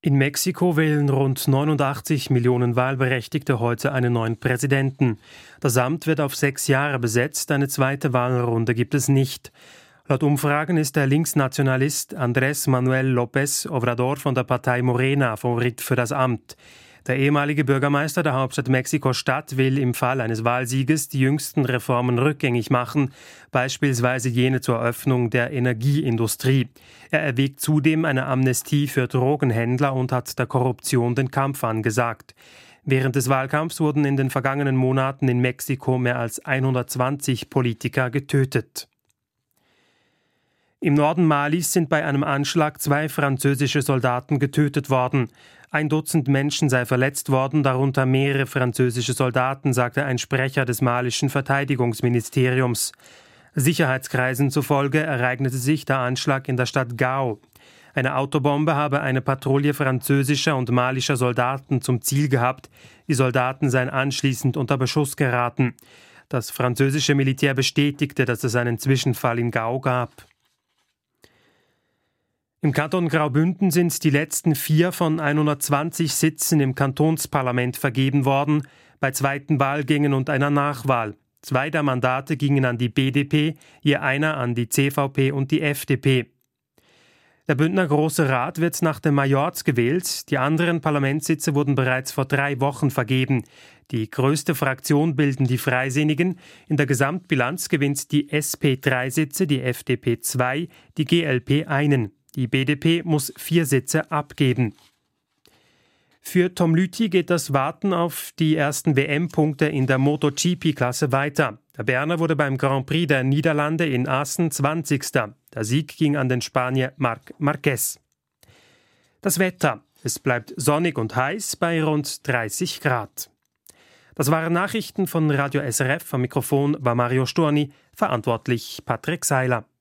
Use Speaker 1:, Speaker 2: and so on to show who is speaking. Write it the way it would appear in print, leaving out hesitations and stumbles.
Speaker 1: In Mexiko wählen rund 89 Millionen Wahlberechtigte heute einen neuen Präsidenten. Das Amt wird auf 6 Jahre besetzt, eine zweite Wahlrunde gibt es nicht. Laut Umfragen ist der Linksnationalist Andrés Manuel López Obrador von der Partei Morena Favorit für das Amt. Der ehemalige Bürgermeister der Hauptstadt Mexiko-Stadt will im Fall eines Wahlsieges die jüngsten Reformen rückgängig machen, beispielsweise jene zur Öffnung der Energieindustrie. Er erwägt zudem eine Amnestie für Drogenhändler und hat der Korruption den Kampf angesagt. Während des Wahlkampfs wurden in den vergangenen Monaten in Mexiko mehr als 120 Politiker getötet. Im Norden Malis sind bei einem Anschlag 2 französische Soldaten getötet worden. 1 Dutzend Menschen sei verletzt worden, darunter mehrere französische Soldaten, sagte ein Sprecher des malischen Verteidigungsministeriums. Sicherheitskreisen zufolge ereignete sich der Anschlag in der Stadt Gao. Eine Autobombe habe eine Patrouille französischer und malischer Soldaten zum Ziel gehabt. Die Soldaten seien anschließend unter Beschuss geraten. Das französische Militär bestätigte, dass es einen Zwischenfall in Gao gab. Im Kanton Graubünden sind die letzten 4 von 120 Sitzen im Kantonsparlament vergeben worden, bei zweiten Wahlgängen und einer Nachwahl. 2 der Mandate gingen an die BDP, je einer an die CVP und die FDP. Der Bündner Große Rat wird nach dem Majorz gewählt. Die anderen Parlamentssitze wurden bereits vor 3 Wochen vergeben. Die größte Fraktion bilden die Freisinnigen. In der Gesamtbilanz gewinnt die SP 3 Sitze, die FDP 2, die GLP 1. Die BDP muss 4 Sitze abgeben. Für Tom Lüthi geht das Warten auf die ersten WM-Punkte in der MotoGP-Klasse weiter. Der Berner wurde beim Grand Prix der Niederlande in Assen 20. Der Sieg ging an den Spanier Marc Marquez. Das Wetter. Es bleibt sonnig und heiß bei rund 30 Grad. Das waren Nachrichten von Radio SRF. Am Mikrofon war Mario Storni, verantwortlich Patrick Seiler.